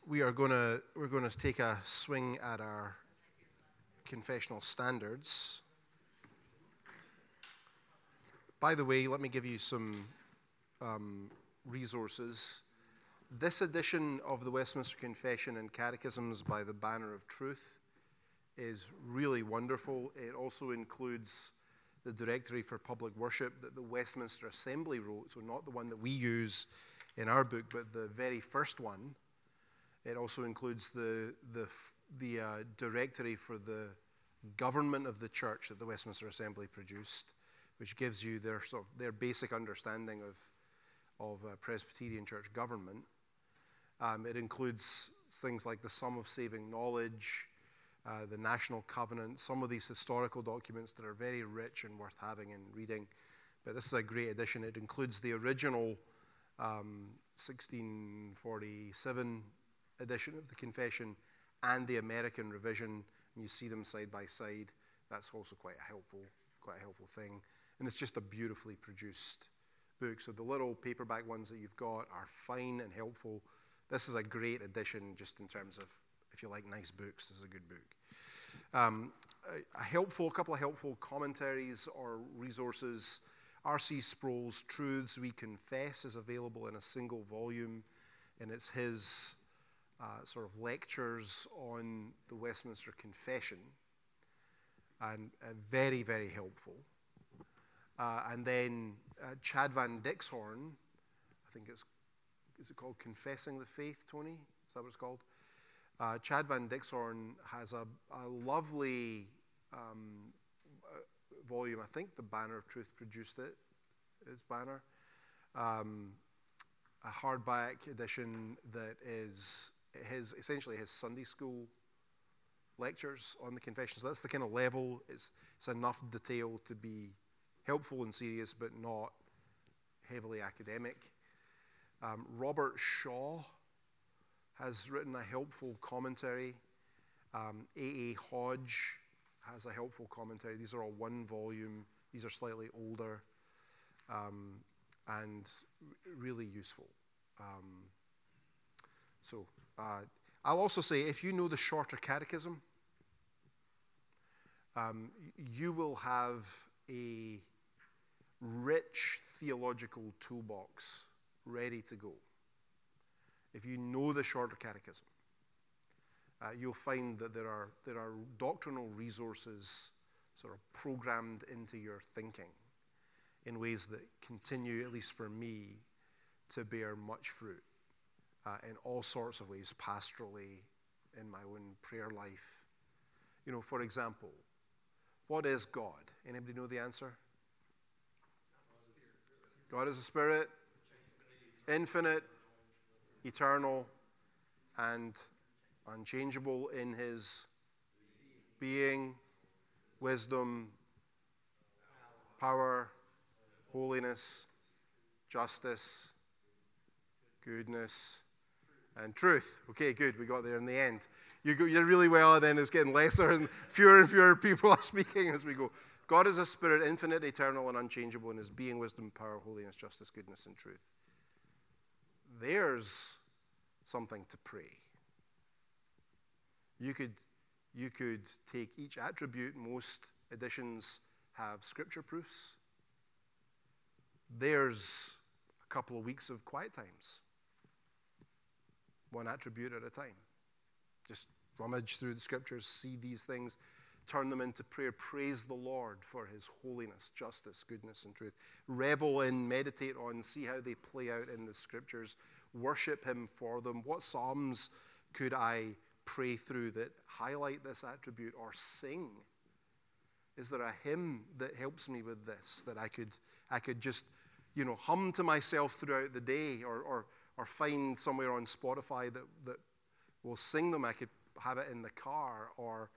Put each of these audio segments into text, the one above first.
we're going to take a swing at our confessional standards. By the way, let me give you some resources. This edition of the Westminster Confession and Catechisms by the Banner of Truth is really wonderful. It also includes the Directory for Public Worship that the Westminster Assembly wrote, so not the one that we use in our book, but the very first one. It also includes the Directory for the Government of the Church that the Westminster Assembly produced, which gives you their basic understanding of Presbyterian church government. It includes things like the Sum of Saving Knowledge, the National Covenant, some of these historical documents that are very rich and worth having and reading. But this is a great edition. It includes the original 1647 edition of the Confession and the American revision, and you see them side by side. That's also quite a helpful thing. And it's just a beautifully produced book. So the little paperback ones that you've got are fine and helpful. This is a great edition just in terms of, if you like nice books, this is a good book. A couple of helpful commentaries or resources. R.C. Sproul's Truths We Confess is available in a single volume, and it's his sort of lectures on the Westminster Confession, and very, very helpful. And then Chad Van Dixhoorn, I think is it called Confessing the Faith, Tony? Is that what it's called? Chad Van Dixhoorn has a lovely volume. I think the Banner of Truth produced it, its Banner. A hardback edition that is essentially his Sunday school lectures on the Confession. So that's the kind of level. It's enough detail to be helpful and serious, but not heavily academic. Robert Shaw has written a helpful commentary. A.A. Hodge has a helpful commentary. These are all one volume. These are slightly older and really useful. I'll also say, if you know the Shorter Catechism, you will have a rich theological toolbox ready to go. If you know the Shorter Catechism, you'll find that there are doctrinal resources sort of programmed into your thinking in ways that continue, at least for me, to bear much fruit in all sorts of ways, pastorally, in my own prayer life. For example, what is God? Anybody know the answer? God is a spirit, infinite, eternal, and unchangeable in his being, wisdom, power, holiness, justice, goodness, and truth. Okay, good. We got there in the end. You did really well, and then it's getting lesser and fewer people are speaking as we go. God is a spirit, infinite, eternal, and unchangeable in his being, wisdom, power, holiness, justice, goodness, and truth. There's something to pray. You could take each attribute. Most editions have scripture proofs. There's a couple of weeks of quiet times. One attribute at a time. Just rummage through the scriptures, see these things, turn them into prayer. Praise the Lord for his holiness, justice, goodness, and truth. Revel in, meditate on, see how they play out in the scriptures. Worship him for them. What psalms could I pray through that highlight this attribute, or sing? Is there a hymn that helps me with this, that I could just hum to myself throughout the day, or find somewhere on Spotify that will sing them? I could have it in the car,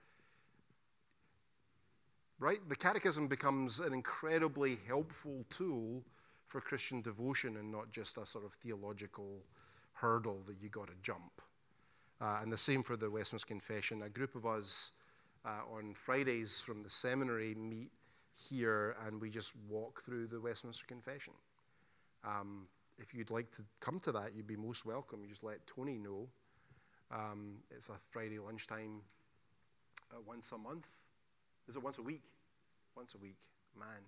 right? The Catechism becomes an incredibly helpful tool for Christian devotion and not just a sort of theological hurdle that you got to jump. And the same for the Westminster Confession. A group of us on Fridays from the seminary meet here, and we just walk through the Westminster Confession. If you'd like to come to that, you'd be most welcome. You just let Tony know. It's a Friday lunchtime once a month. Is it once a week? Once a week, man.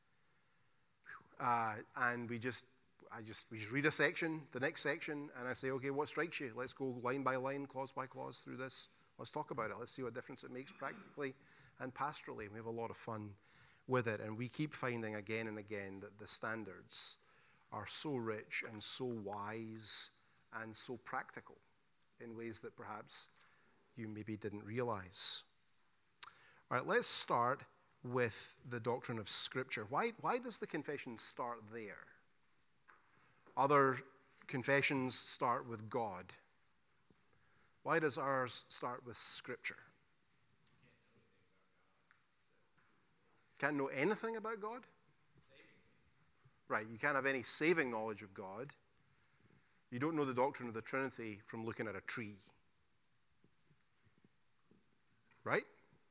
And we just read a section, the next section, and I say, okay, what strikes you? Let's go line by line, clause by clause through this. Let's talk about it. Let's see what difference it makes practically and pastorally. We have a lot of fun with it, and we keep finding again and again that the standards are so rich and so wise and so practical in ways that perhaps you maybe didn't realize. All right, let's start with the doctrine of Scripture. Why does the confession start there? Other confessions start with God. Why does ours start with Scripture? Can't know anything about God? Right, you can't have any saving knowledge of God. You don't know the doctrine of the Trinity from looking at a tree. Right?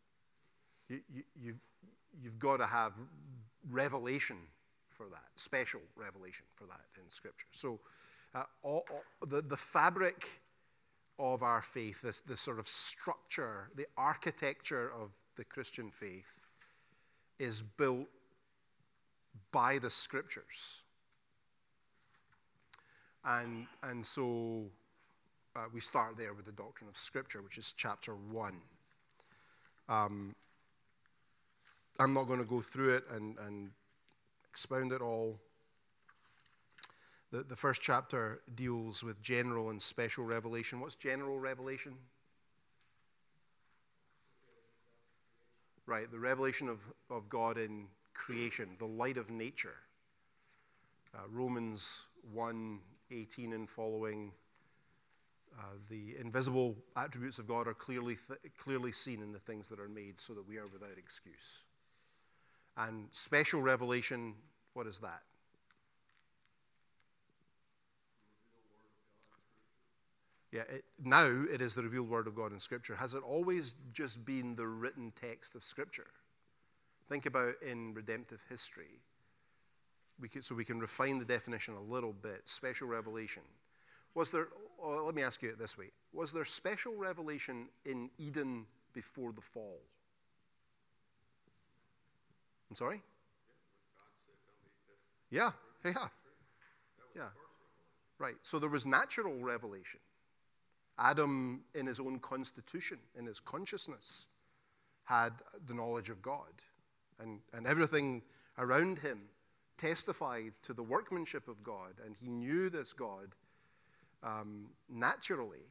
You've got to have revelation for that, special revelation for that in Scripture. So the fabric of our faith, the sort of structure, the architecture of the Christian faith is built by the Scriptures. And so we start there with the doctrine of Scripture, which is chapter 1. I'm not going to go through it and expound it all. The first chapter deals with general and special revelation. What's general revelation? Right, the revelation of God in creation, the light of nature. Romans 1:18 and following, the invisible attributes of God are clearly seen in the things that are made, so that we are without excuse. And special revelation, what is that? Yeah, now it is the revealed Word of God in Scripture. Has it always just been the written text of Scripture? Think about in redemptive history. So we can refine the definition a little bit. Special revelation. Let me ask you it this way. Was there special revelation in Eden before the fall? I'm sorry? Yeah. Right. So there was natural revelation. Adam, in his own constitution, in his consciousness, had the knowledge of God. And everything around him testified to the workmanship of God. And he knew this God naturally.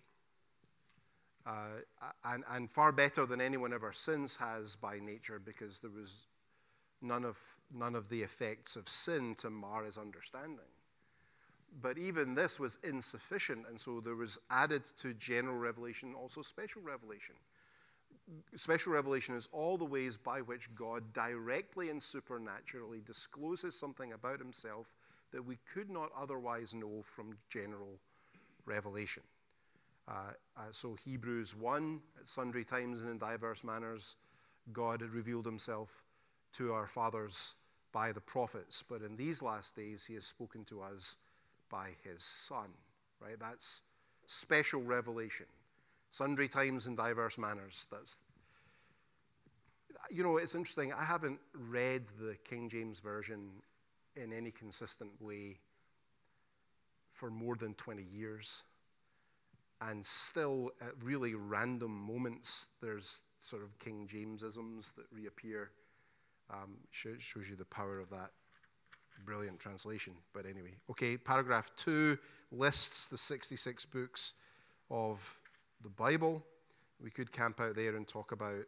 And far better than anyone ever since has by nature, because there was none of the effects of sin to mar his understanding. But even this was insufficient, and so there was added to general revelation also special revelation. Special revelation is all the ways by which God directly and supernaturally discloses something about himself that we could not otherwise know from general revelation. So Hebrews 1, at sundry times and in diverse manners, God had revealed himself to our fathers by the prophets, but in these last days he has spoken to us by his Son, right? That's special revelation. Sundry times and diverse manners. It's interesting. I haven't read the King James Version in any consistent way for more than 20 years. And still, at really random moments, there's sort of King James-isms that reappear. Shows you the power of that brilliant translation. But anyway, okay, paragraph 2 lists the 66 books of the Bible. We could camp out there and talk about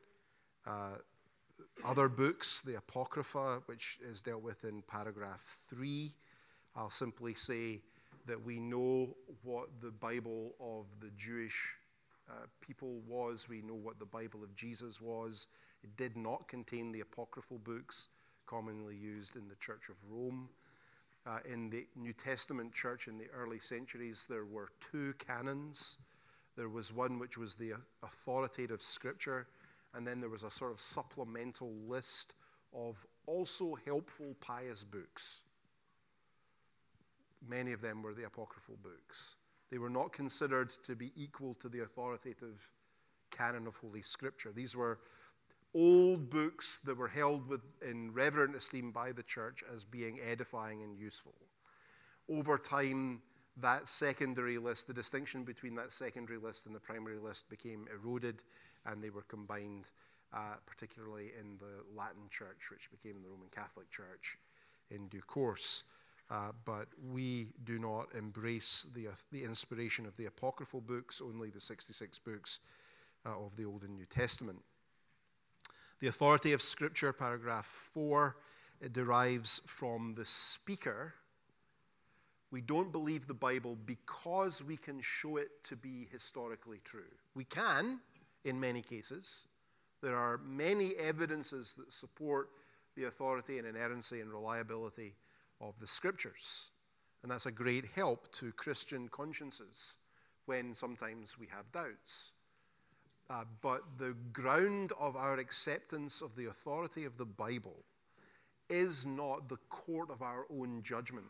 other books, the Apocrypha, which is dealt with in paragraph 3. I'll simply say that we know what the Bible of the Jewish people was. We know what the Bible of Jesus was. It did not contain the apocryphal books commonly used in the Church of Rome. In the New Testament church in the early centuries, there were 2 canons. There was one which was the authoritative scripture, and then there was a sort of supplemental list of also helpful pious books. Many of them were the apocryphal books. They were not considered to be equal to the authoritative canon of Holy Scripture. These were old books that were held in reverent esteem by the church as being edifying and useful. Over time, that secondary list, the distinction between that secondary list and the primary list became eroded, and they were combined, particularly in the Latin Church, which became the Roman Catholic Church in due course. But we do not embrace the inspiration of the apocryphal books, only the 66 books of the Old and New Testament. The authority of Scripture, paragraph 4, it derives from the speaker. We don't believe the Bible because we can show it to be historically true. We can, in many cases. There are many evidences that support the authority and inerrancy and reliability of the Scriptures. And that's a great help to Christian consciences when sometimes we have doubts. But the ground of our acceptance of the authority of the Bible is not the court of our own judgment.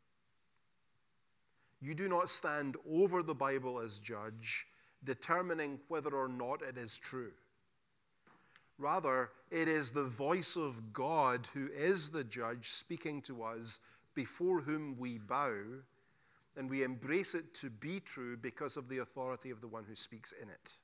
You do not stand over the Bible as judge, determining whether or not it is true. Rather, it is the voice of God who is the judge speaking to us, before whom we bow, and we embrace it to be true because of the authority of the one who speaks in it.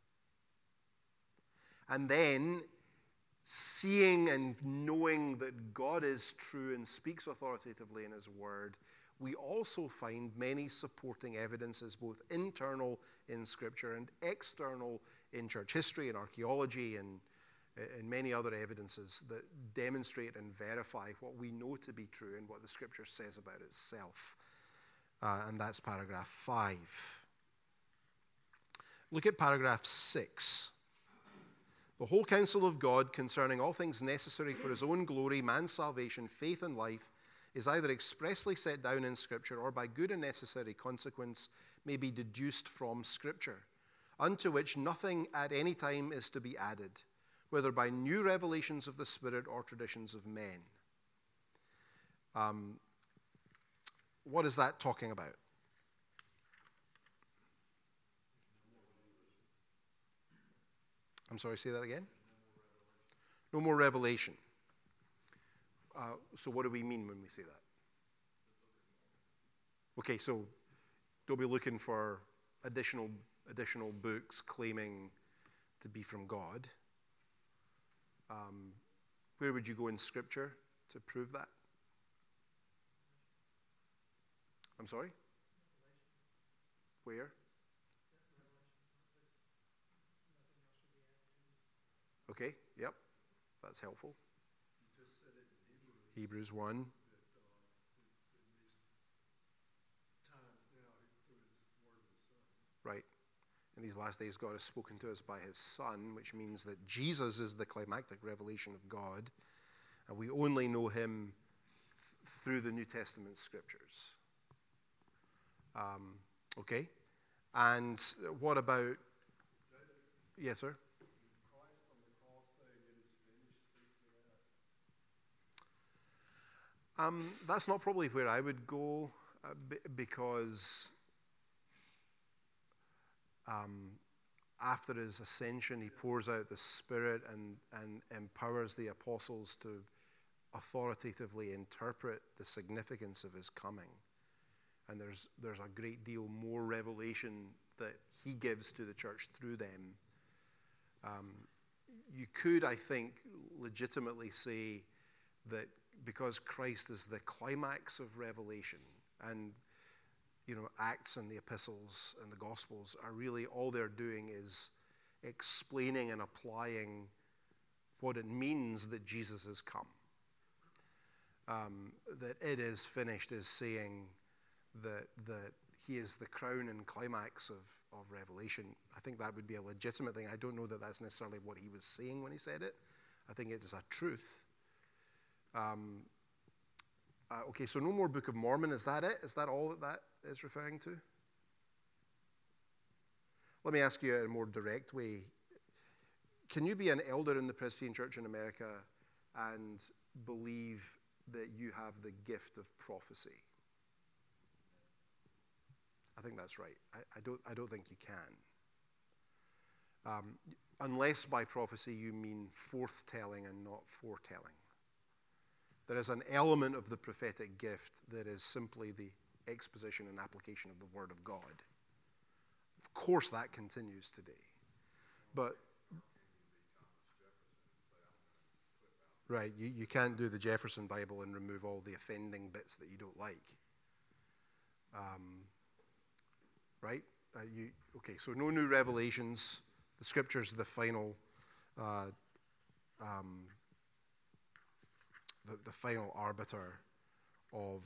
And then, seeing and knowing that God is true and speaks authoritatively in his word, we also find many supporting evidences, both internal in Scripture and external in church history and archaeology and many other evidences that demonstrate and verify what we know to be true and what the Scripture says about itself. And that's paragraph 5. Look at paragraph 6. The whole counsel of God concerning all things necessary for his own glory, man's salvation, faith, and life is either expressly set down in Scripture or by good and necessary consequence may be deduced from Scripture, unto which nothing at any time is to be added, whether by new revelations of the Spirit or traditions of men. What is that talking about? I'm sorry, say that again? No more revelation. So what do we mean when we say that? Okay, so don't be looking for additional books claiming to be from God. Where would you go in Scripture to prove that? I'm sorry? Where? Okay, yep, that's helpful. You just said it in Hebrews 1. Right. In these last days, God has spoken to us by his Son, which means that Jesus is the climactic revelation of God, and we only know him through the New Testament Scriptures. Okay. And what about... Yes, sir? Christ on the cross saying it is finished, That's not probably where I would go, because after his ascension, he pours out the Spirit and empowers the apostles to authoritatively interpret the significance of his coming. And there's a great deal more revelation that he gives to the church through them. You could, I think, legitimately say that because Christ is the climax of revelation, and Acts and the epistles and the Gospels are really all they're doing is explaining and applying what it means that Jesus has come. That it is finished is saying that he is the crown and climax of Revelation. I think that would be a legitimate thing. I don't know that that's necessarily what he was saying when he said it. I think it is a truth. Okay, so no more Book of Mormon. Is that it? Is that all that is referring to? Let me ask you in a more direct way. Can you be an elder in the Presbyterian Church in America and believe that you have the gift of prophecy? I think that's right. I don't think you can. Unless by prophecy you mean forthtelling and not foretelling. There is an element of the prophetic gift that is simply the exposition and application of the Word of God. Of course, that continues today. But, right, you can't do the Jefferson Bible and remove all the offending bits that you don't like. Right? Okay, so no new revelations. The Scriptures are the final, the final arbiter of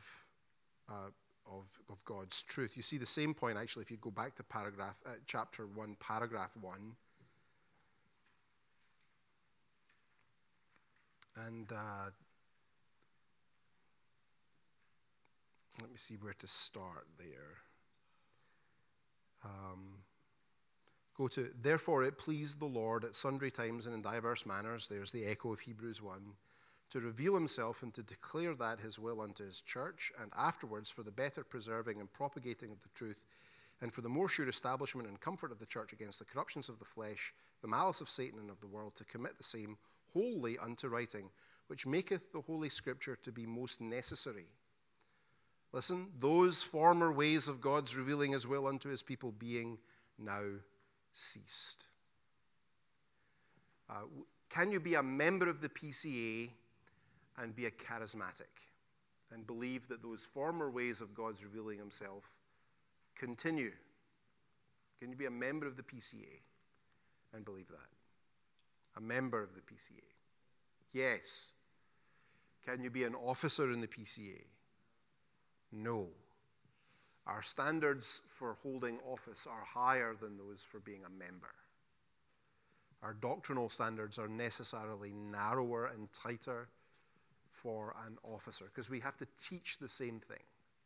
God's truth. You see the same point actually if you go back to chapter 1, paragraph 1. And let me see where to start there. Go to, therefore it pleased the Lord at sundry times and in diverse manners, there's the echo of Hebrews 1, to reveal himself and to declare that his will unto his church, and afterwards for the better preserving and propagating of the truth, and for the more sure establishment and comfort of the church against the corruptions of the flesh, the malice of Satan and of the world, to commit the same wholly unto writing, which maketh the Holy Scripture to be most necessary. Listen, those former ways of God's revealing his will unto his people being now ceased. Can you be a member of the PCA and be a charismatic and believe that those former ways of God's revealing himself continue? Can you be a member of the PCA and believe that? A member of the PCA? Yes. Can you be an officer in the PCA? No. Our standards for holding office are higher than those for being a member. Our doctrinal standards are necessarily narrower and tighter for an officer because we have to teach the same thing.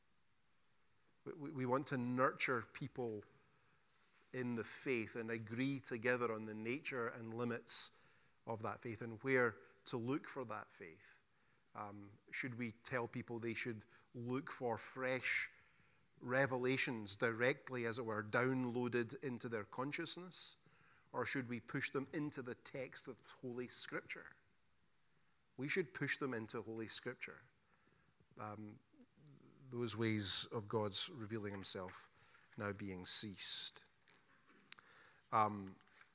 We want to nurture people in the faith and agree together on the nature and limits of that faith and where to look for that faith. Should we tell people they should look for fresh revelations directly, as it were, downloaded into their consciousness? Or should we push them into the text of Holy Scripture? We should push them into Holy Scripture. Those ways of God's revealing himself now being ceased. Can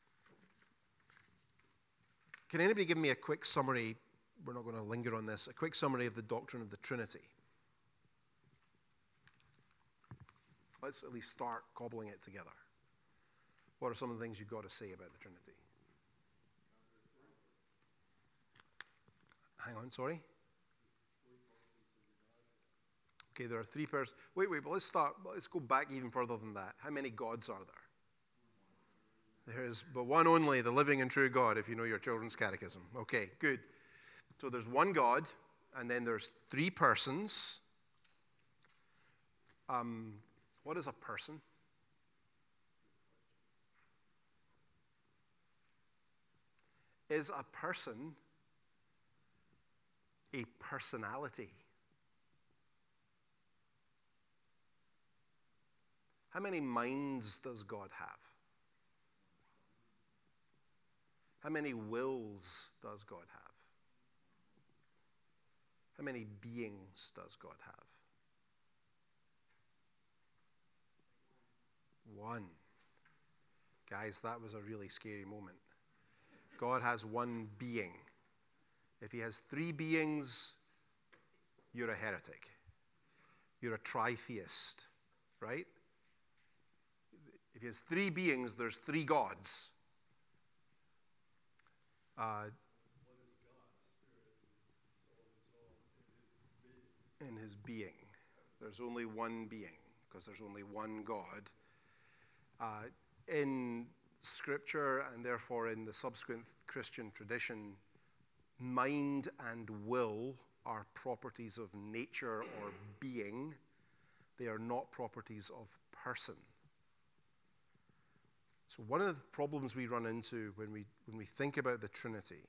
anybody give me a quick summary? We're not going to linger on this. A quick summary of the doctrine of the Trinity. Let's at least start cobbling it together. What are some of the things you've got to say about the Trinity? Hang on, sorry. Okay, there are three persons. Wait, but let's go back even further than that. How many gods are there? There is but one only, the living and true God, if you know your children's catechism. Okay, good. So there's one God, and then there's three persons. What is a person? Is a person a personality? How many minds does God have? How many wills does God have? How many beings does God have? One. Guys, that was a really scary moment. God has one being. If he has three beings, you're a heretic. You're a tritheist, right? If he has three beings, there's three gods. In his being. There's only one being, because there's only one God. In Scripture, and therefore in the subsequent Christian tradition, mind and will are properties of nature or being. They are not properties of person. So one of the problems we run into when we think about the Trinity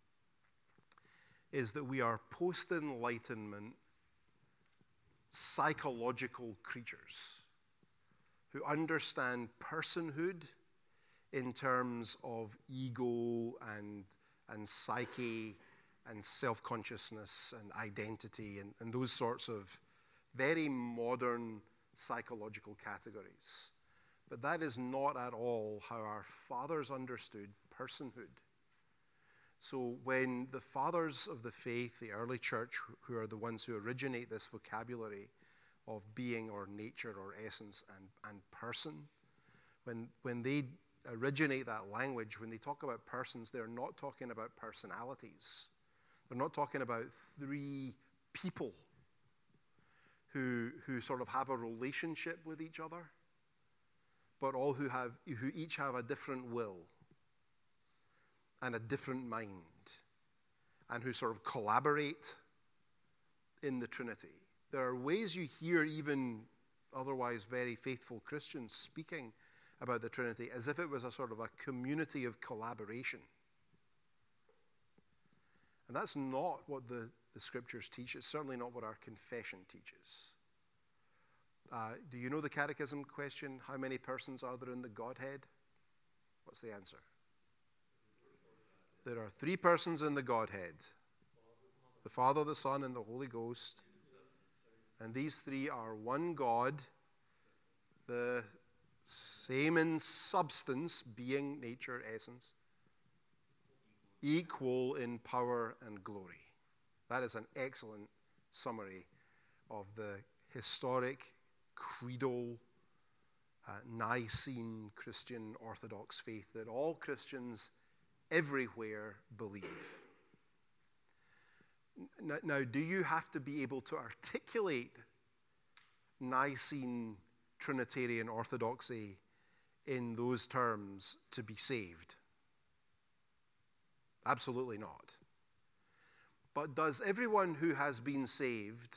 is that we are post-Enlightenment psychological creatures. who understand personhood in terms of ego and psyche and self-consciousness and identity and those sorts of very modern psychological categories. But that is not at all how our fathers understood personhood. So when the fathers of the faith, the early church, who are the ones who originate this vocabulary of being or nature or essence and person, when they originate that language, when they talk about persons, they're not talking about personalities. They're not talking about three people who sort of have a relationship with each other, but all who each have a different will and a different mind, and who sort of collaborate in the Trinity. There are ways you hear even otherwise very faithful Christians speaking about the Trinity as if it was a sort of a community of collaboration. And that's not what the Scriptures teach. It's certainly not what our confession teaches. Do you know the catechism question, how many persons are there in the Godhead? What's the answer? There are three persons in the Godhead: the Father, the Son, and the Holy Ghost. And these three are one God, the same in substance, being, nature, essence, equal in power and glory. That is an excellent summary of the historic, creedal, Nicene Christian Orthodox faith that all Christians everywhere believe. Now, do you have to be able to articulate Nicene Trinitarian orthodoxy in those terms to be saved? Absolutely not. But does everyone who has been saved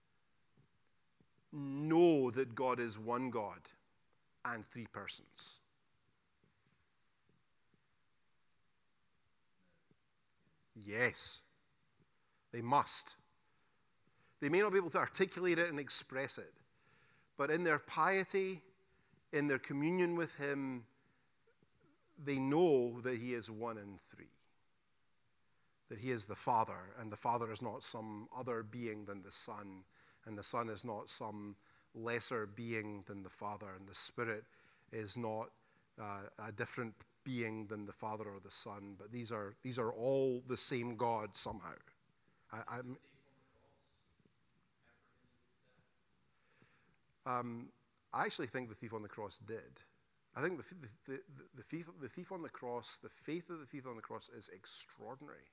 know that God is one God and three persons? Yes. They must. They may not be able to articulate it and express it, but in their piety, in their communion with Him, they know that He is one and three. That He is the Father, and the Father is not some other being than the Son, and the Son is not some lesser being than the Father, and the Spirit is not a different being than the Father or the Son, but these are all the same God somehow. I actually think the thief on the cross did. I think the thief on the cross, the faith of the thief on the cross is extraordinary.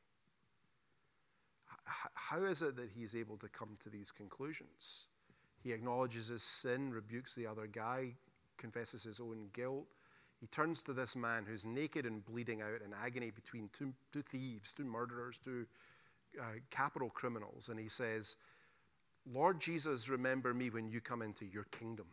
How is it that he's able to come to these conclusions? He acknowledges his sin, rebukes the other guy, confesses his own guilt. He turns to this man who's naked and bleeding out in agony between two thieves, two murderers, two capital criminals, and he says, "Lord Jesus, remember me when you come into your kingdom."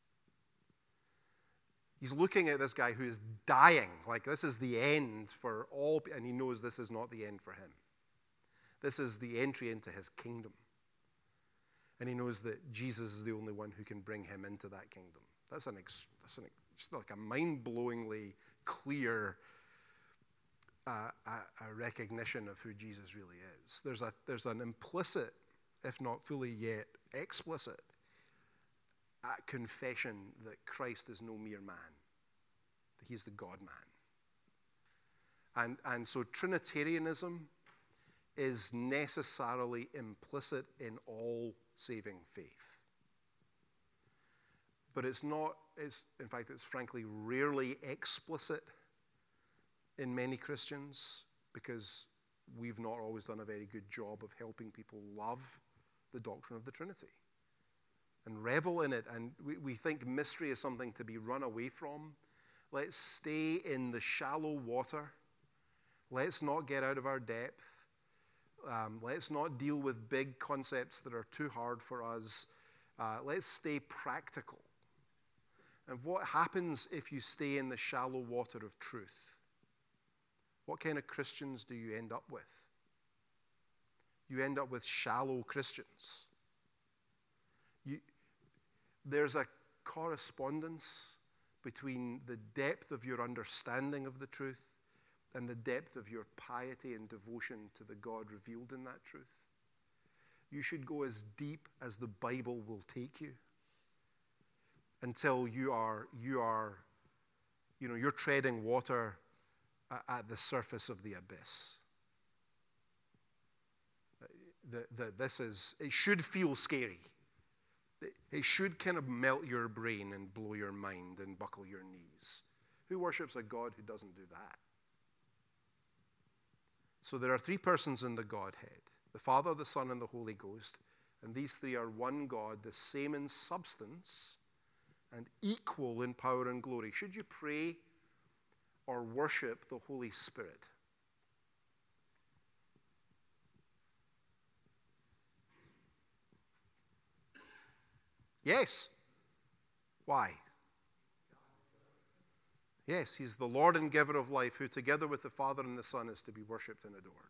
He's looking at this guy who is dying, like this is the end for all, and he knows this is not the end for him. This is the entry into his kingdom. And he knows that Jesus is the only one who can bring him into that kingdom. That's just like a mind-blowingly clear a recognition of who Jesus really is. There's an implicit, if not fully yet explicit, confession that Christ is no mere man, that He's the God-man. And so Trinitarianism is necessarily implicit in all saving faith. But it's frankly rarely explicit in many Christians, because we've not always done a very good job of helping people love the doctrine of the Trinity and revel in it. And we think mystery is something to be run away from. Let's stay in the shallow water. Let's not get out of our depth. Let's not deal with big concepts that are too hard for us. Let's stay practical. And what happens if you stay in the shallow water of truth? What kind of Christians do you end up with? You end up with shallow Christians. There's a correspondence between the depth of your understanding of the truth and the depth of your piety and devotion to the God revealed in that truth. You should go as deep as the Bible will take you until you're treading water at the surface of the abyss. It should feel scary. It should kind of melt your brain and blow your mind and buckle your knees. Who worships a God who doesn't do that? So there are three persons in the Godhead: the Father, the Son, and the Holy Ghost. And these three are one God, the same in substance and equal in power and glory. Should you pray or worship the Holy Spirit? Yes. Why? Yes, he's the Lord and giver of life, who together with the Father and the Son is to be worshipped and adored.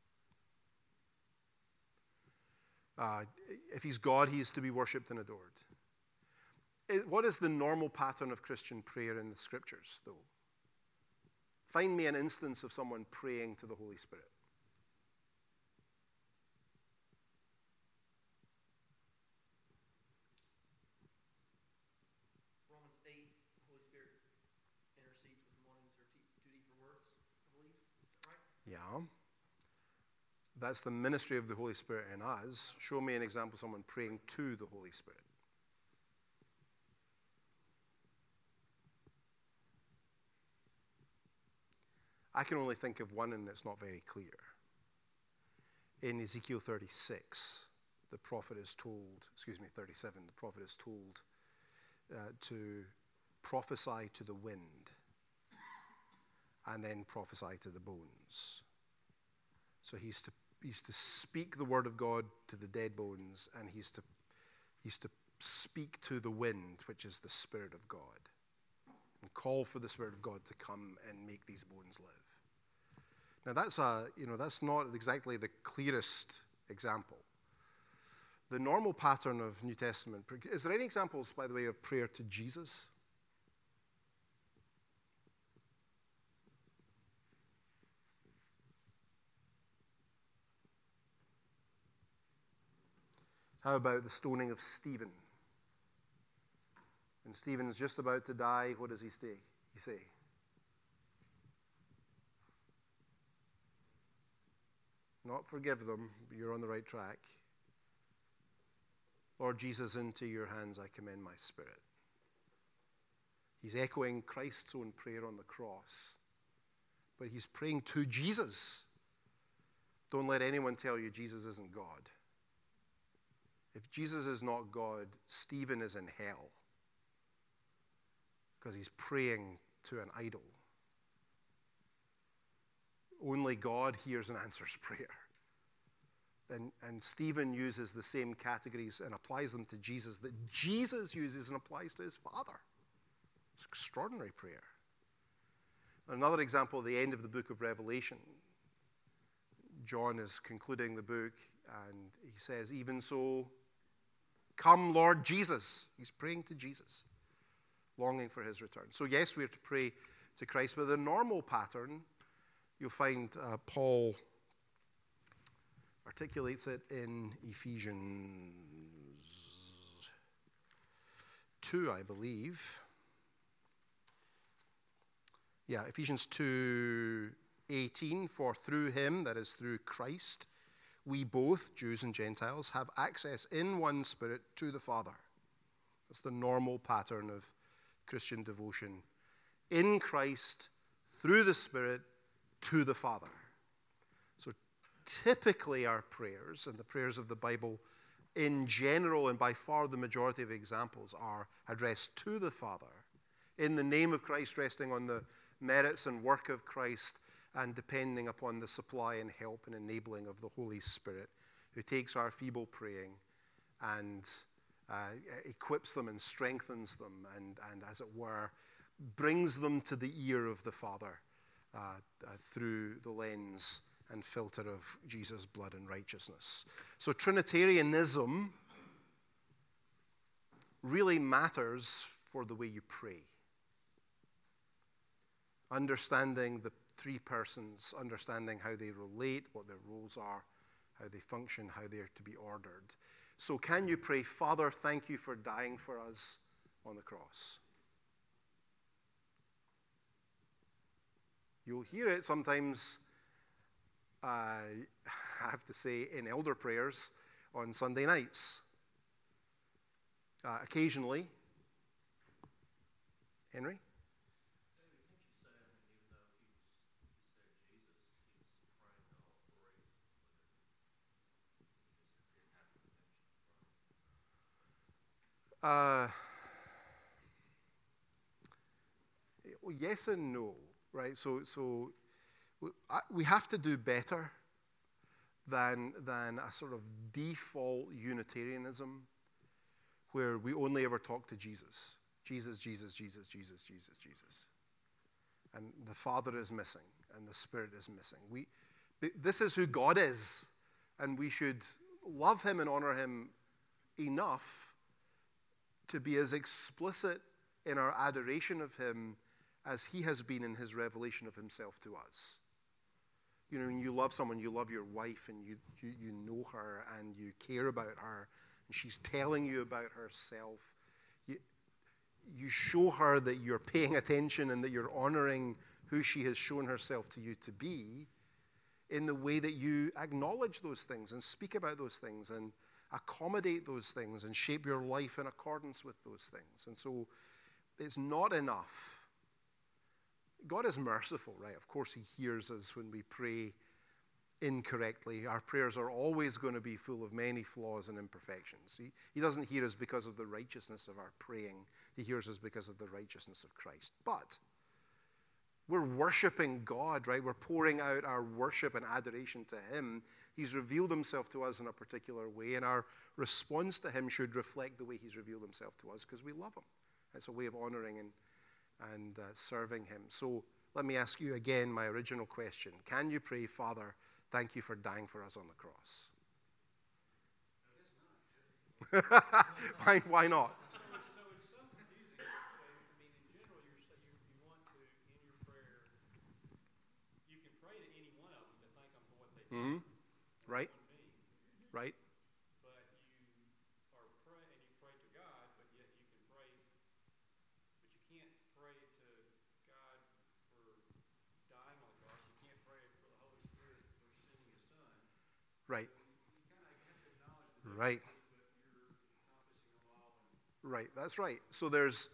If he's God, he is to be worshipped and adored. What is the normal pattern of Christian prayer in the Scriptures, though? Find me an instance of someone praying to the Holy Spirit. Romans 8, the Holy Spirit intercedes with one to deeper words, I believe. Is that right? Yeah. That's the ministry of the Holy Spirit in us. Show me an example of someone praying to the Holy Spirit. I can only think of one, and it's not very clear. In Ezekiel 36, the prophet is told, 37, the prophet is told to prophesy to the wind and then prophesy to the bones. So he's to speak the word of God to the dead bones, and he's to speak to the wind, which is the Spirit of God, and call for the Spirit of God to come and make these bones live. Now that's not exactly the clearest example. The normal pattern of New Testament, is there any examples, by the way, of prayer to Jesus? How about the stoning of Stephen? When Stephen's just about to die, what does he say? Not forgive them, but you're on the right track. Lord Jesus, into your hands I commend my spirit. He's echoing Christ's own prayer on the cross, but he's praying to Jesus. Don't let anyone tell you Jesus isn't God. If Jesus is not God, Stephen is in hell because he's praying to an idol. Only God hears and answers prayer. And Stephen uses the same categories and applies them to Jesus that Jesus uses and applies to his Father. It's extraordinary prayer. Another example, at the end of the book of Revelation, John is concluding the book, and he says, even so, come Lord Jesus. He's praying to Jesus, longing for his return. So yes, we are to pray to Christ, but the normal pattern, you'll find Paul articulates it in Ephesians 2, I believe. Yeah, Ephesians 2:18, for through him, that is through Christ, we both, Jews and Gentiles, have access in one Spirit to the Father. That's the normal pattern of Christian devotion. In Christ, through the Spirit, to the Father. So typically our prayers and the prayers of the Bible in general, and by far the majority of examples, are addressed to the Father in the name of Christ, resting on the merits and work of Christ and depending upon the supply and help and enabling of the Holy Spirit, who takes our feeble praying and equips them and strengthens them and as it were, brings them to the ear of the Father through the lens and filter of Jesus' blood and righteousness. So Trinitarianism really matters for the way you pray. Understanding the three persons, understanding how they relate, what their roles are, how they function, how they are to be ordered. So can you pray, Father, thank you for dying for us on the cross? You'll hear it sometimes, I have to say, in elder prayers on Sunday nights. Occasionally. Henry? Yes and no, right? So we have to do better than a sort of default Unitarianism where we only ever talk to Jesus. Jesus, Jesus, Jesus, Jesus, Jesus, Jesus. And the Father is missing, and the Spirit is missing. This is who God is, and we should love him and honor him enough to be as explicit in our adoration of him as he has been in his revelation of himself to us. You know, when you love someone, you love your wife, and you know her, and you care about her, and she's telling you about herself. You show her that you're paying attention and that you're honoring who she has shown herself to you to be in the way that you acknowledge those things and speak about those things and accommodate those things and shape your life in accordance with those things. And so it's not enough. God is merciful, right? Of course, he hears us when we pray incorrectly. Our prayers are always going to be full of many flaws and imperfections. He doesn't hear us because of the righteousness of our praying. He hears us because of the righteousness of Christ. But we're worshiping God, right? We're pouring out our worship and adoration to him. He's revealed himself to us in a particular way, and our response to him should reflect the way he's revealed himself to us because we love him. It's a way of honoring and serving him. So let me ask you again my original question. Can you pray, Father, thank you for dying for us on the cross? Why not? So it's so confusing. I mean, in general, you want to, in your prayer, you can pray to any one of them to thank them for what they did. Mm-hmm. Right. Right. But you are pray and you pray to God, but yet you can pray, but you can't pray to God for dying on the cross. You can't pray for the Holy Spirit for sending His Son. Right. You kind of have to acknowledge the Right. differences, but you're encompassing them all. Right. That's right. So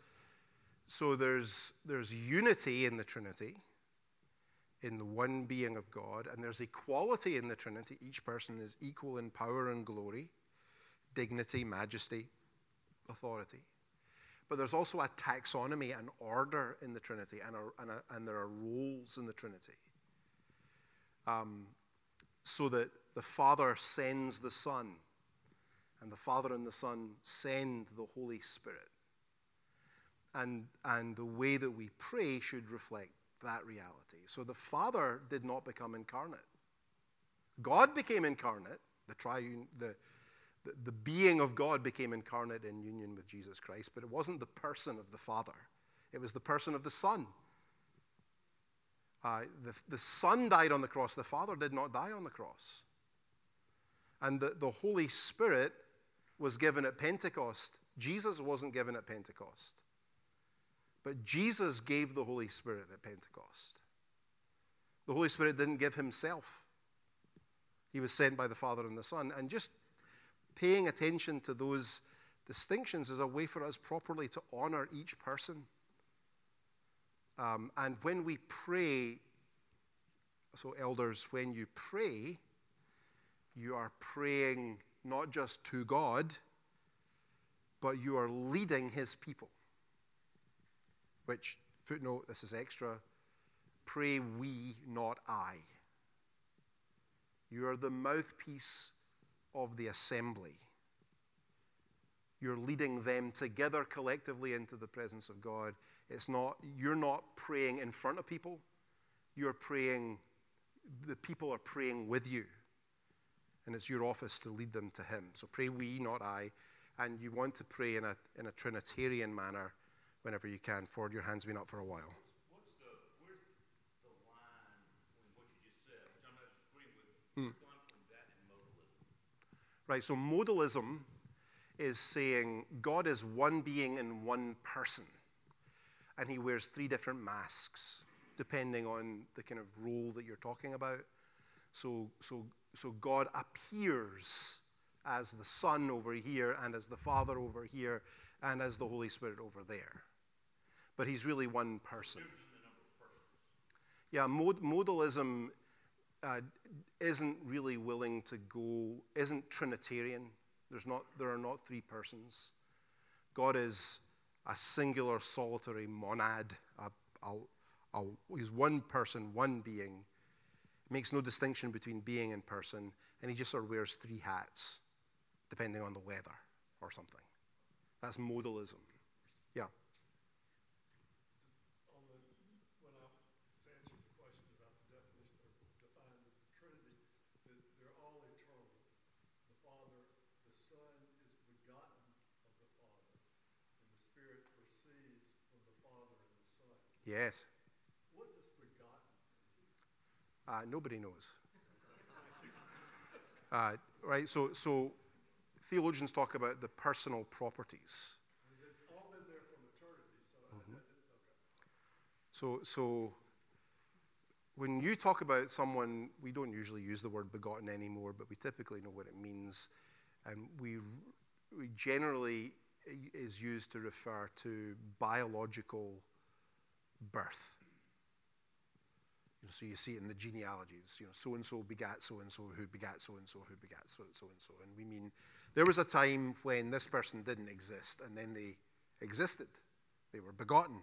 there's unity in the Trinity, in the one being of God, and there's equality in the Trinity. Each person is equal in power and glory, dignity, majesty, authority. But there's also a taxonomy and order in the Trinity, and there are roles in the Trinity. So that the Father sends the Son, and the Father and the Son send the Holy Spirit. And the way that we pray should reflect that reality. So the Father did not become incarnate. God became incarnate. The being of God became incarnate in union with Jesus Christ, but it wasn't the person of the Father. It was the person of the Son. The Son died on the cross. The Father did not die on the cross. And the Holy Spirit was given at Pentecost. Jesus wasn't given at Pentecost. But Jesus gave the Holy Spirit at Pentecost. The Holy Spirit didn't give himself. He was sent by the Father and the Son. And just paying attention to those distinctions is a way for us properly to honor each person. And when we pray, so elders, when you pray, you are praying not just to God, but you are leading his people. Which, footnote, this is extra, pray we, not I. You are the mouthpiece of the assembly. You're leading them together collectively into the presence of God. You're not praying in front of people. You're praying, the people are praying with you. And it's your office to lead them to him. So pray we, not I. And you want to pray in a Trinitarian manner whenever you can. Ford, your hand's been up for a while. Where's the line between what you just said, which I'm not disagreeing with, where's the line between that and modalism? Right, so modalism is saying God is one being in one person, and he wears three different masks depending on the kind of role that you're talking about. So God appears as the Son over here, and as the Father over here, and as the Holy Spirit over there. But he's really one person. Yeah, modalism isn't really willing to go, isn't Trinitarian. There are not three persons. God is a singular, solitary monad. He's one person, one being. Makes no distinction between being and person, and he just sort of wears three hats, depending on the weather or something. That's modalism. Yeah. When I was answering the question about the definition or define the Trinity, that they're all eternal. The Father, the Son is begotten of the Father, and the Spirit proceeds from the Father and the Son. Yes. What does begotten mean? Nobody knows. Right, so theologians talk about the personal properties. They've all been there from eternity, So when you talk about someone, we don't usually use the word begotten anymore, but we typically know what it means. And we generally is used to refer to biological birth. So you see it in the genealogies, so-and-so begat so-and-so, who begat so-and-so, who begat so-and-so. And we mean there was a time when this person didn't exist, and then they existed. They were begotten.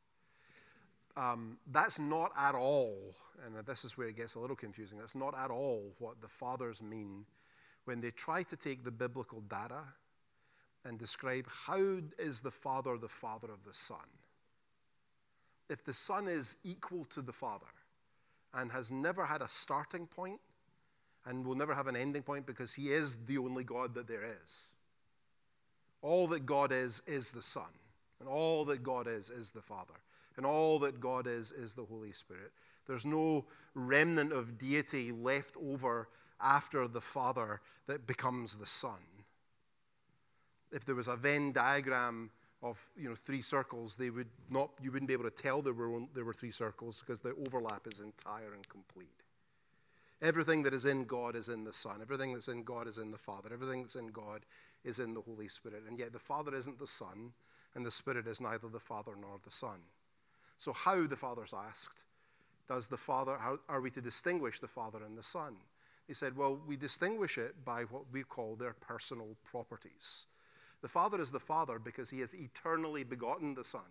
That's not at all, and this is where it gets a little confusing, that's not at all what the fathers mean when they try to take the biblical data and describe how is the Father of the Son. If the Son is equal to the Father and has never had a starting point and will never have an ending point because he is the only God that there is. All that God is the Son. And all that God is the Father. And all that God is the Holy Spirit. There's no remnant of deity left over after the Father that becomes the Son. If there was a Venn diagram of three circles, you wouldn't be able to tell there were three circles because the overlap is entire and complete. Everything that is in God is in the Son. Everything that's in God is in the Father. Everything that's in God is in the Holy Spirit. And yet the Father isn't the Son, and the Spirit is neither the Father nor the Son. So how, the Father's asked, how are we to distinguish the Father and the Son? He said, well, we distinguish it by what we call their personal properties. The Father is the Father because he has eternally begotten the Son.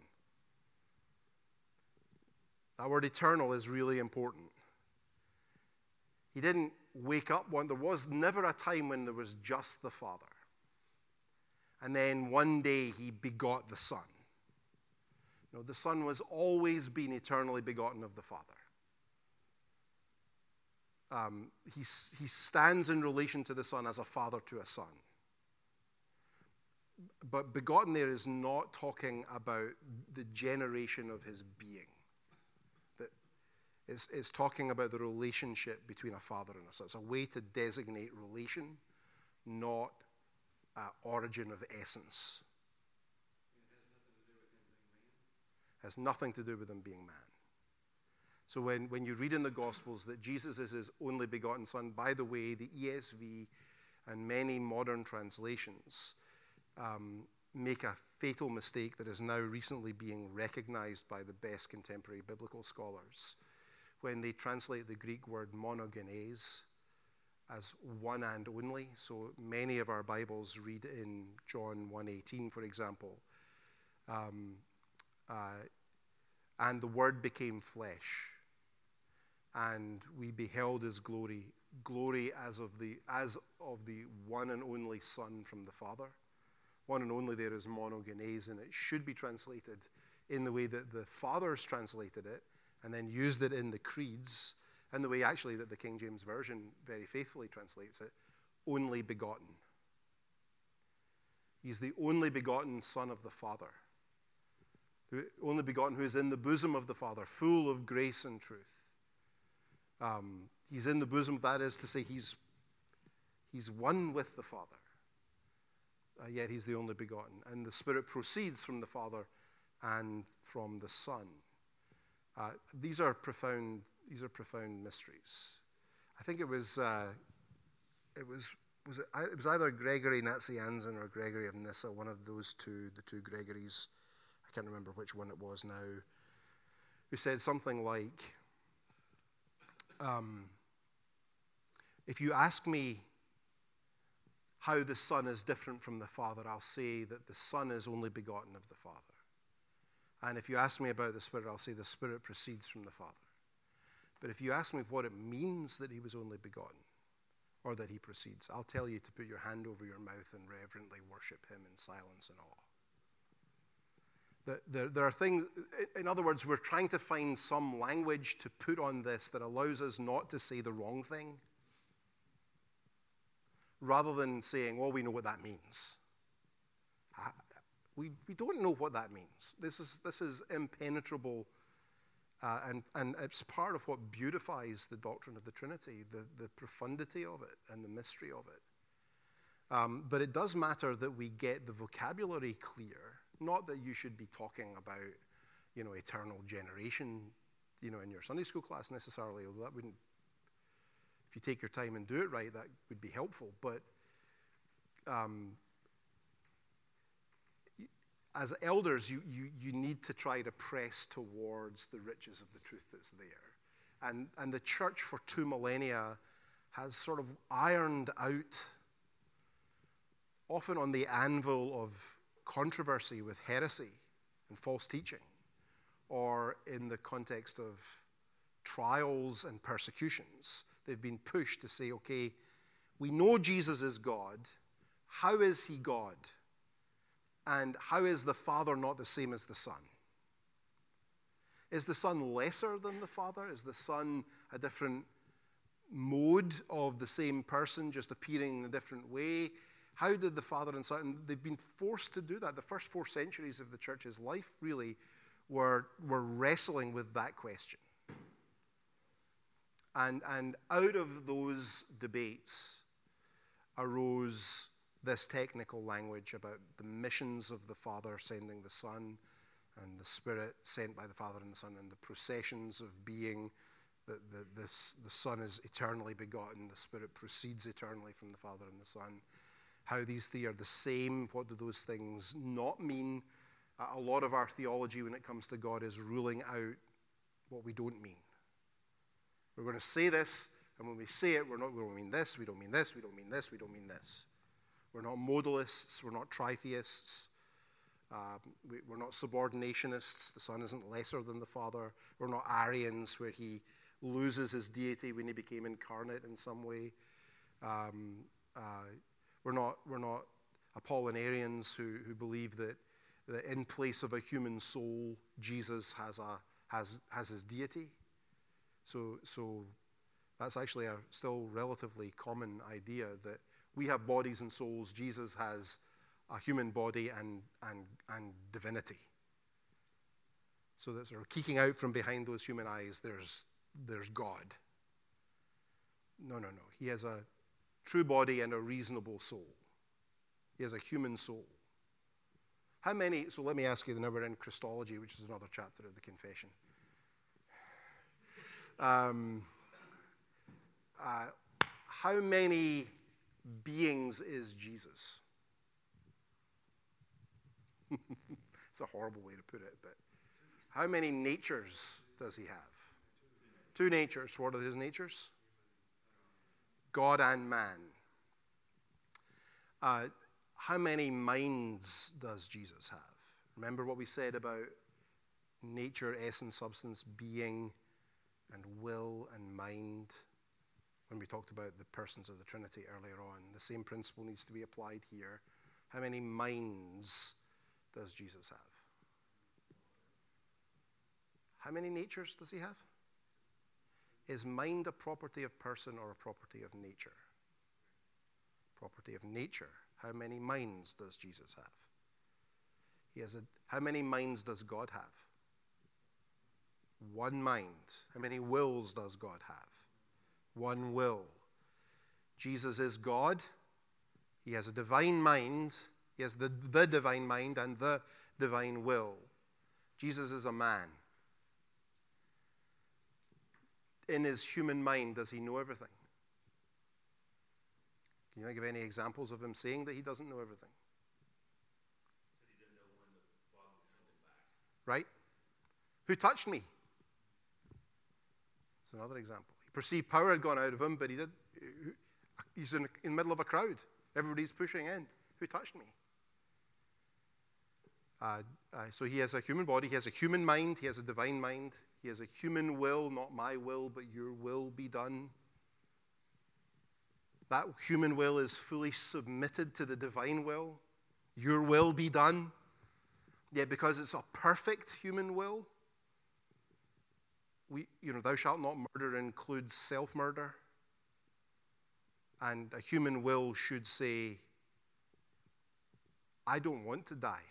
That word eternal is really important. He didn't wake up there was never a time when there was just the Father. And then one day he begot the Son. No, the Son was always been eternally begotten of the Father. He stands in relation to the Son as a father to a son. But begotten there is not talking about the generation of his being. It's talking about the relationship between a father and a son. It's a way to designate relation, not origin of essence. It has nothing to do with him being man. So when you read in the Gospels that Jesus is his only begotten Son, by the way, the ESV and many modern translations make a fatal mistake that is now recently being recognized by the best contemporary biblical scholars when they translate the Greek word monogenes as one and only. So many of our Bibles read in John 1:18, for example, and the Word became flesh, and we beheld his glory as of the one and only Son from the Father. One and only there is monogenes, and it should be translated in the way that the Fathers translated it, and then used it in the creeds, and the way actually that the King James Version very faithfully translates it, only begotten. He's the only begotten Son of the Father. The only begotten who is in the bosom of the Father, full of grace and truth. He's in the bosom, that is to say, he's one with the Father. Yet he's the only begotten. And the Spirit proceeds from the Father and from the Son. These are profound mysteries. I think it was either Gregory Nazianzen or Gregory of Nyssa, one of those two, the two Gregories, I can't remember which one it was now, who said something like, if you ask me how the Son is different from the Father, I'll say that the Son is only begotten of the Father. And if you ask me about the Spirit, I'll say the Spirit proceeds from the Father. But if you ask me what it means that he was only begotten, or that he proceeds, I'll tell you to put your hand over your mouth and reverently worship him in silence and awe. There are things, in other words, we're trying to find some language to put on this that allows us not to say the wrong thing, rather than saying, well, we know what that means. We don't know what that means. This is impenetrable, and it's part of what beautifies the doctrine of the Trinity, the profundity of it and the mystery of it. But it does matter that we get the vocabulary clear, not that you should be talking about, eternal generation, in your Sunday school class necessarily, although that wouldn't, if you take your time and do it right, that would be helpful. But as elders, you need to try to press towards the riches of the truth that's there. And the church for 2 millennia has sort of ironed out, often on the anvil of controversy with heresy and false teaching, or in the context of trials and persecutions. They've been pushed to say, okay, we know Jesus is God. How is he God? And how is the Father not the same as the Son? Is the Son lesser than the Father? Is the Son a different mode of the same person, just appearing in a different way? How did the Father and Son, they've been forced to do that. The first 4 centuries of the church's life really were wrestling with that question. And out of those debates arose this technical language about the missions of the Father sending the Son, and the Spirit sent by the Father and the Son, and the processions of being. The Son is eternally begotten, the Spirit proceeds eternally from the Father and the Son. How these three are the same, what do those things not mean? A lot of our theology when it comes to God is ruling out what we don't mean. We're going to say this, and when we say it, we don't mean this, we don't mean this, we don't mean this, we don't mean this. We're not modalists, we're not tritheists, we're not subordinationists. The Son isn't lesser than the Father. We're not Arians, where he loses his deity when he became incarnate in some way. We're not Apollinarians who believe that in place of a human soul, Jesus has his deity. So that's actually a still relatively common idea, that we have bodies and souls. Jesus has a human body and divinity. So that sort of keeking out from behind those human eyes, there's God. No. He has a true body and a reasonable soul. He has a human soul. So let me ask you, now we're in Christology, which is another chapter of the Confession. How many beings is Jesus? It's a horrible way to put it, but how many natures does he have? 2 natures. What are his natures? God and man. How many minds does Jesus have? Remember what we said about nature, essence, substance, being, and will and mind when we talked about the persons of the Trinity earlier on. The same principle needs to be applied here. How many minds does Jesus have? How many natures does he have? Is mind a property of person or a property of nature? Property of nature. How many minds does Jesus have? How many minds does God have? One mind. How many wills does God have? One will. Jesus is God. He has a divine mind. He has the divine mind and the divine will. Jesus is a man. In his human mind, does he know everything? Can you think of any examples of him saying that he doesn't know everything? Said he didn't know when the Father would send him back. Right? Who touched me? It's another example. He perceived power had gone out of him, but he's in the middle of a crowd. Everybody's pushing in. Who touched me? So he has a human body, he has a human mind, he has a divine mind, he has a human will, not my will, but your will be done. That human will is fully submitted to the divine will. Your will be done. Yet because it's a perfect human will, thou shalt not murder includes self-murder. And a human will should say, I don't want to die.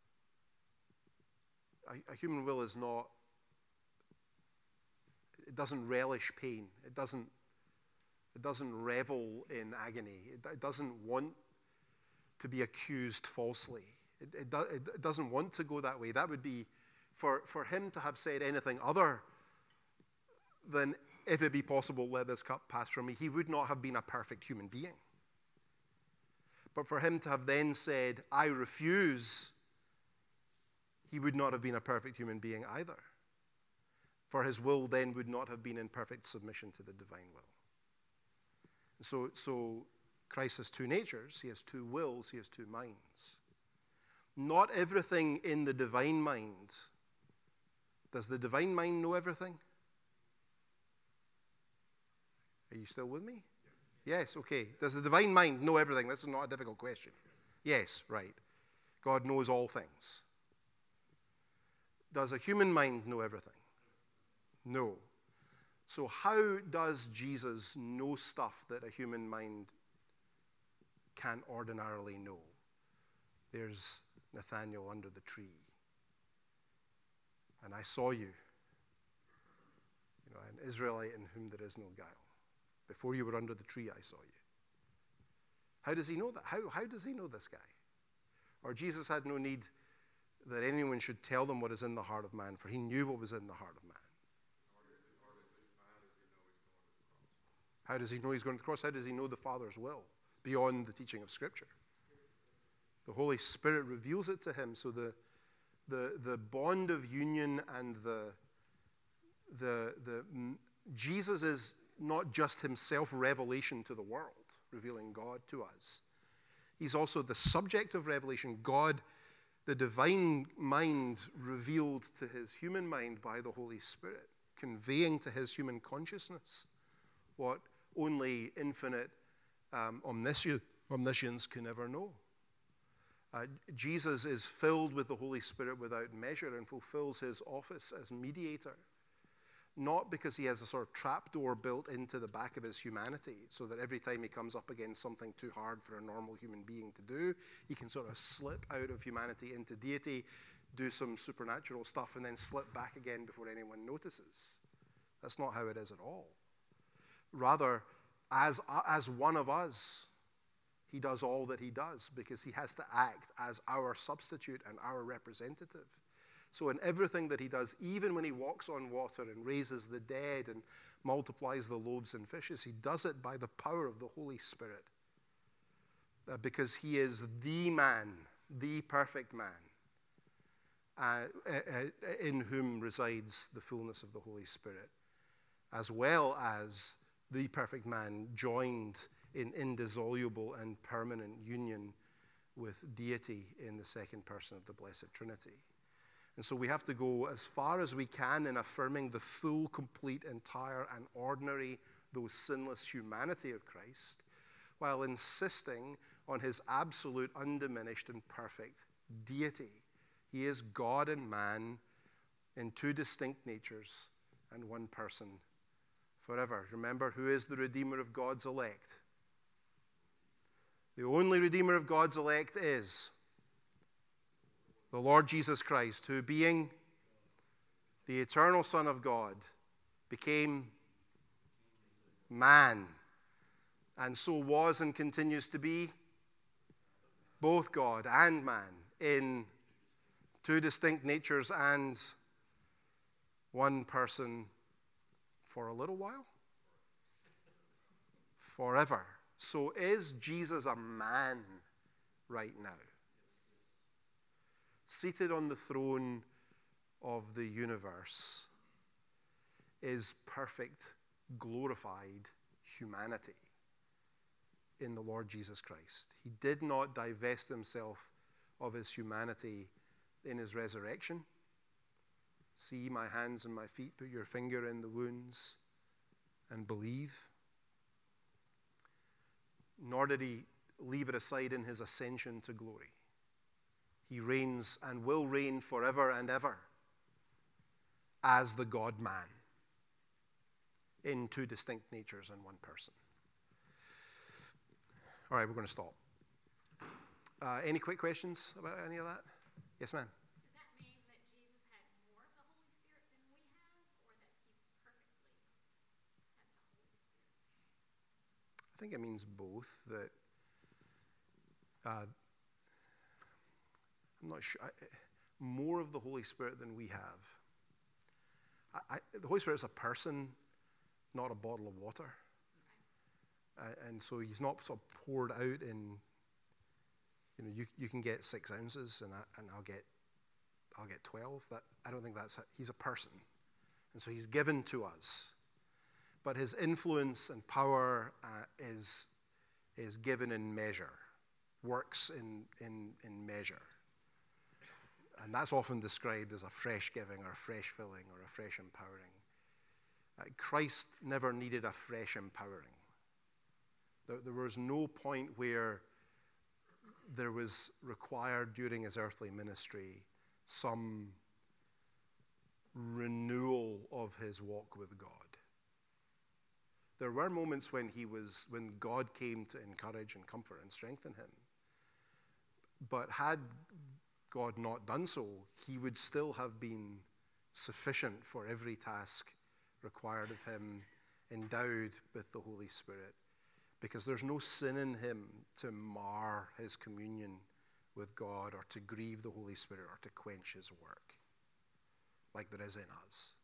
A human will is not, it doesn't relish pain. It doesn't revel in agony. It doesn't want to be accused falsely. It doesn't want to go that way. That would be, for him to have said anything other than, if it be possible, let this cup pass from me, he would not have been a perfect human being. But for him to have then said, I refuse, he would not have been a perfect human being either. For his will then would not have been in perfect submission to the divine will. So Christ has two natures, he has two wills, he has two minds. Not everything in the divine mind. Does the divine mind know everything? Are you still with me? Yes, okay. Does the divine mind know everything? This is not a difficult question. Yes, right. God knows all things. Does a human mind know everything? No. So how does Jesus know stuff that a human mind can't ordinarily know? There's Nathanael under the tree. And I saw you, an Israelite in whom there is no guile. Before you were under the tree, I saw you. How does he know that? How does he know this guy? Or Jesus had no need that anyone should tell them what is in the heart of man, for he knew what was in the heart of man. How does he know he's going to the cross? How does he know the Father's will beyond the teaching of Scripture? The Holy Spirit reveals it to him. So the bond of union and Jesus is not just himself revelation to the world, revealing God to us. He's also the subject of revelation. God, the divine mind, revealed to his human mind by the Holy Spirit, conveying to his human consciousness what only infinite omniscience can ever know. Jesus is filled with the Holy Spirit without measure and fulfills his office as mediator. Not because he has a sort of trapdoor built into the back of his humanity, so that every time he comes up against something too hard for a normal human being to do, he can sort of slip out of humanity into deity, do some supernatural stuff, and then slip back again before anyone notices. That's not how it is at all. Rather, as one of us, he does all that he does because he has to act as our substitute and our representative. So in everything that he does, even when he walks on water and raises the dead and multiplies the loaves and fishes, he does it by the power of the Holy Spirit. Because he is the man, the perfect man, in whom resides the fullness of the Holy Spirit, as well as the perfect man joined in indissoluble and permanent union with deity in the second person of the Blessed Trinity. And so we have to go as far as we can in affirming the full, complete, entire, and ordinary, though sinless humanity of Christ, while insisting on his absolute, undiminished, and perfect deity. He is God and man in two distinct natures and one person forever. Remember, who is the Redeemer of God's elect? The only Redeemer of God's elect is the Lord Jesus Christ, who, being the eternal Son of God, became man, and so was and continues to be both God and man in two distinct natures and one person for a little while, forever. So is Jesus a man right now? Seated on the throne of the universe is perfect, glorified humanity in the Lord Jesus Christ. He did not divest himself of his humanity in his resurrection. See my hands and my feet, put your finger in the wounds and believe. Nor did he leave it aside in his ascension to glory. He reigns and will reign forever and ever as the God-man in two distinct natures and one person. All right, we're going to stop. Any quick questions about any of that? Yes, ma'am. Does that mean that Jesus had more of the Holy Spirit than we have, or that he perfectly had the Holy Spirit? I think it means both. That I'm not sure. More of the Holy Spirit than we have. The Holy Spirit is a person, not a bottle of water. And so he's not sort of poured out in, you can get 6 ounces and I'll get 12. I don't think he's a person. And so he's given to us. But his influence and power is given in measure, works in measure. And that's often described as a fresh giving or a fresh filling or a fresh empowering. Christ never needed a fresh empowering. There was no point where there was required during his earthly ministry some renewal of his walk with God. There were moments when God came to encourage and comfort and strengthen him. But had God not done so, he would still have been sufficient for every task required of him, endowed with the Holy Spirit, because there's no sin in him to mar his communion with God or to grieve the Holy Spirit or to quench his work like there is in us.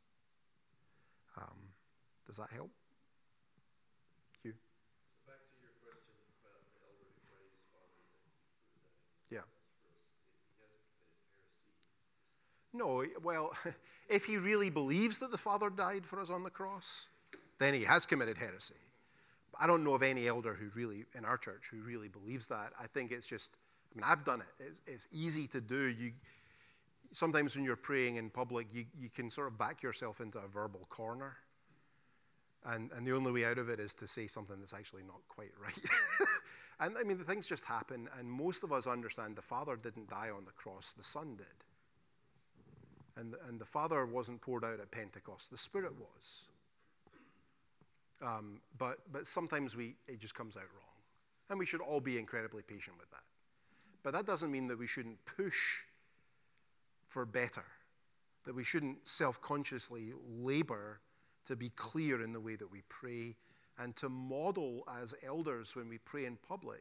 Does that help? You? Back to your question about the elder who prays, Father, that Yeah. he hasn't committed heresy. No, well, if he really believes that the Father died for us on the cross, then he has committed heresy. I don't know of any elder in our church who really believes that. I think it's just, I've done it. It's easy to do. Sometimes when you're praying in public, you can sort of back yourself into a verbal corner. And the only way out of it is to say something that's actually not quite right. And the things just happen. And most of us understand the Father didn't die on the cross, the Son did. And the Father wasn't poured out at Pentecost, the Spirit was. But sometimes it just comes out wrong. And we should all be incredibly patient with that. But that doesn't mean that we shouldn't push for better, that we shouldn't self-consciously labor to be clear in the way that we pray and to model as elders when we pray in public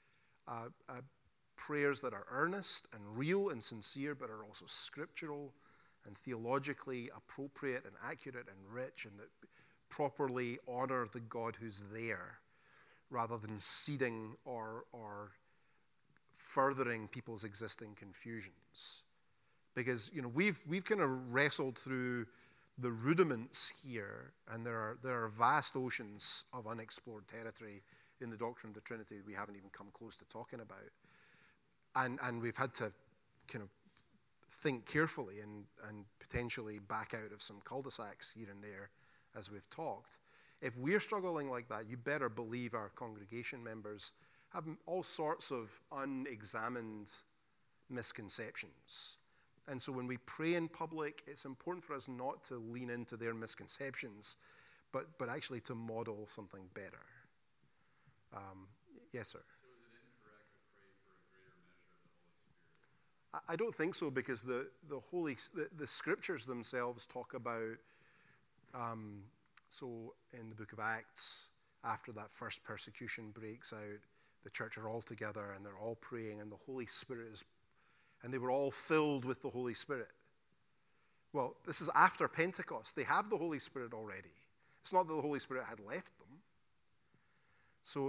prayers that are earnest and real and sincere, but are also scriptural and theologically appropriate and accurate and rich, and that properly honor the God who's there, rather than seeding or furthering people's existing confusions. Because we've kind of wrestled through the rudiments here, and there are vast oceans of unexplored territory in the doctrine of the Trinity that we haven't even come close to talking about. And we've had to kind of think carefully and potentially back out of some cul-de-sacs here and there as we've talked. If we're struggling like that, you better believe our congregation members have all sorts of unexamined misconceptions. And so when we pray in public, it's important for us not to lean into their misconceptions, but actually to model something better. Yes, sir. So is it incorrect I don't think so, because the scriptures themselves talk about, so in the book of Acts, after that first persecution breaks out, the church are all together and they're all praying, and the Holy Spirit and they were all filled with the Holy Spirit. Well, this is after Pentecost. They have the Holy Spirit already. It's not that the Holy Spirit had left them. So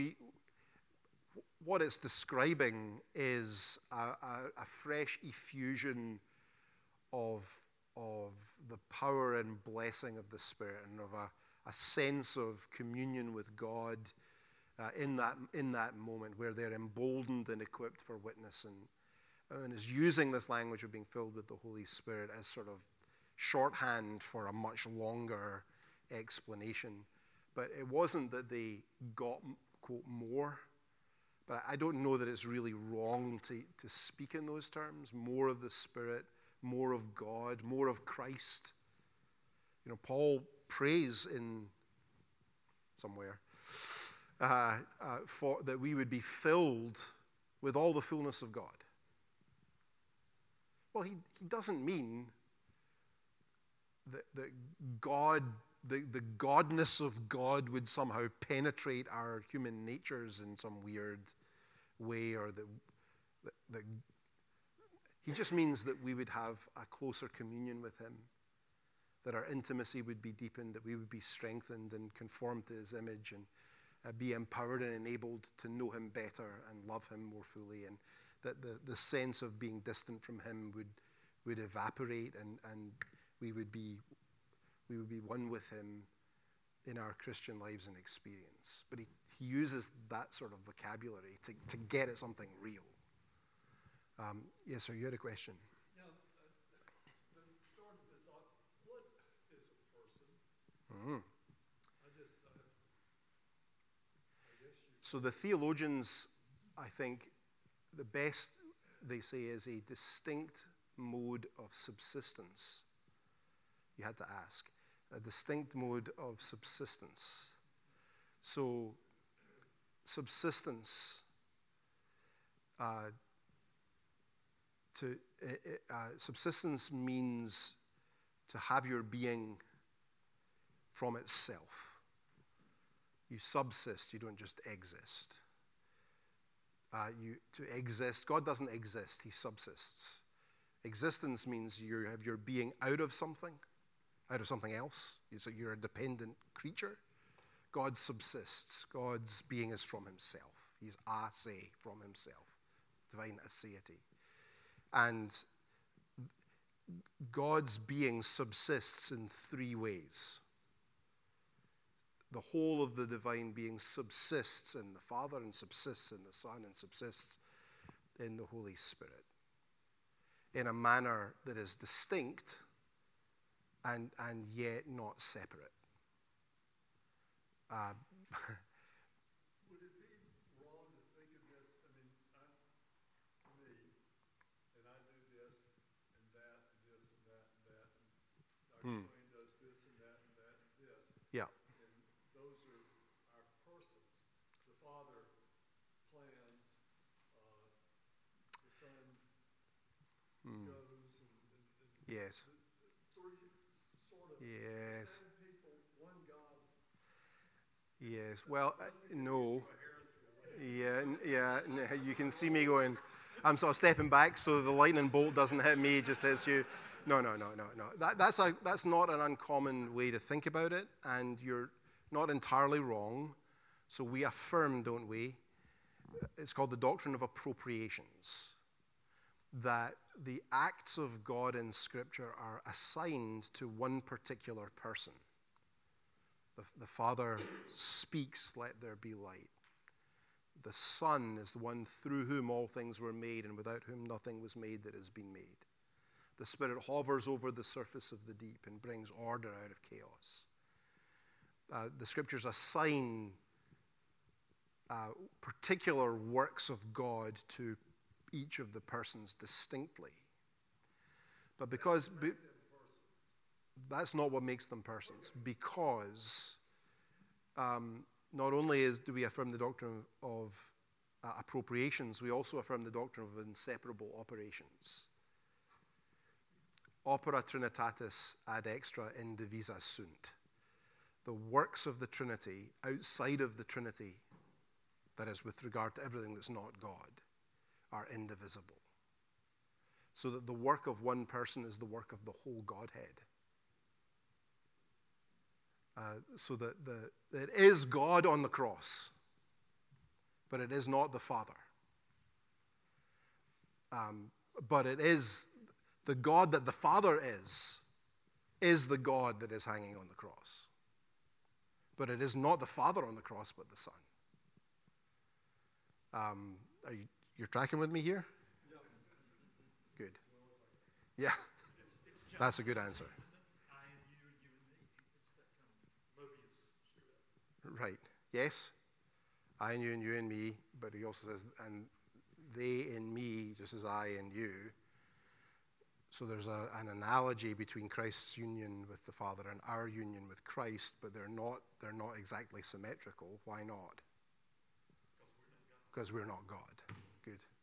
what it's describing is a fresh effusion of the power and blessing of the Spirit, and of a sense of communion with God in that moment, where they're emboldened and equipped for witness, and is using this language of being filled with the Holy Spirit as sort of shorthand for a much longer explanation. But it wasn't that they got, quote, more. But I don't know that it's really wrong to speak in those terms. More of the Spirit, more of God, more of Christ. You know, Paul prays in somewhere for that we would be filled with all the fullness of God. Well, he doesn't mean that God, the godness of God would somehow penetrate our human natures in some weird way, or that he just means that we would have a closer communion with him, that our intimacy would be deepened, that we would be strengthened and conformed to his image, and be empowered and enabled to know him better and love him more fully, and that the sense of being distant from him would evaporate, and we would be one with him in our Christian lives and experience. But he uses that sort of vocabulary to get at something real. Yes, sir, you had a question. Now, the start of this off, what is a person? Mm-hmm. I guess you. So the theologians, I think, the best they say is a distinct mode of subsistence. You had to ask. A distinct mode of subsistence. So, subsistence, subsistence means to have your being from itself. You subsist, you don't just exist. To exist, God doesn't exist, he subsists. Existence means you have your being out of something else. So you're a dependent creature. God subsists. God's being is from himself. He's ase, from himself. Divine aseity. And God's being subsists in three ways. The whole of the divine being subsists in the Father, and subsists in the Son, and subsists in the Holy Spirit, in a manner that is distinct and yet not separate. Would it be wrong to think of this? I mean, I'm me, and I do this and that and this and that and that, and our brain does this and that and that and this. Yeah. And those are our persons. The Father plans, the Son goes, and Yes. three sort of Yes. same people, one God. Yes. Well, no. Yeah. You can see me going. I'm sort of stepping back so the lightning bolt doesn't hit me; it just hits you. No. That's not an uncommon way to think about it, and you're not entirely wrong. So we affirm, don't we? It's called the doctrine of appropriations. That the acts of God in Scripture are assigned to one particular person. The Father speaks, let there be light. The Son is the one through whom all things were made, and without whom nothing was made that has been made. The Spirit hovers over the surface of the deep and brings order out of chaos. The Scriptures assign particular works of God to each of the persons distinctly. But because that's not what makes them persons, because not only do we affirm the doctrine of appropriations, we also affirm the doctrine of inseparable operations. Opera Trinitatis ad extra indivisa sunt. The works of the Trinity outside of the Trinity, that is, with regard to everything that's not God, are indivisible. So that the work of one person is the work of the whole Godhead. So that it is God on the cross, but it is not the Father. But it is the God that the Father is the God that is hanging on the cross. But it is not the Father on the cross, but the Son. You're tracking with me here? Good. Yeah, that's a good answer. I and you and me. It's that kind of Mobius strip. Right. Yes. I and you and me, but he also says, and they in me, just as I in you. So there's an analogy between Christ's union with the Father and our union with Christ, but they're not exactly symmetrical. Why not? Because we're not God. Good.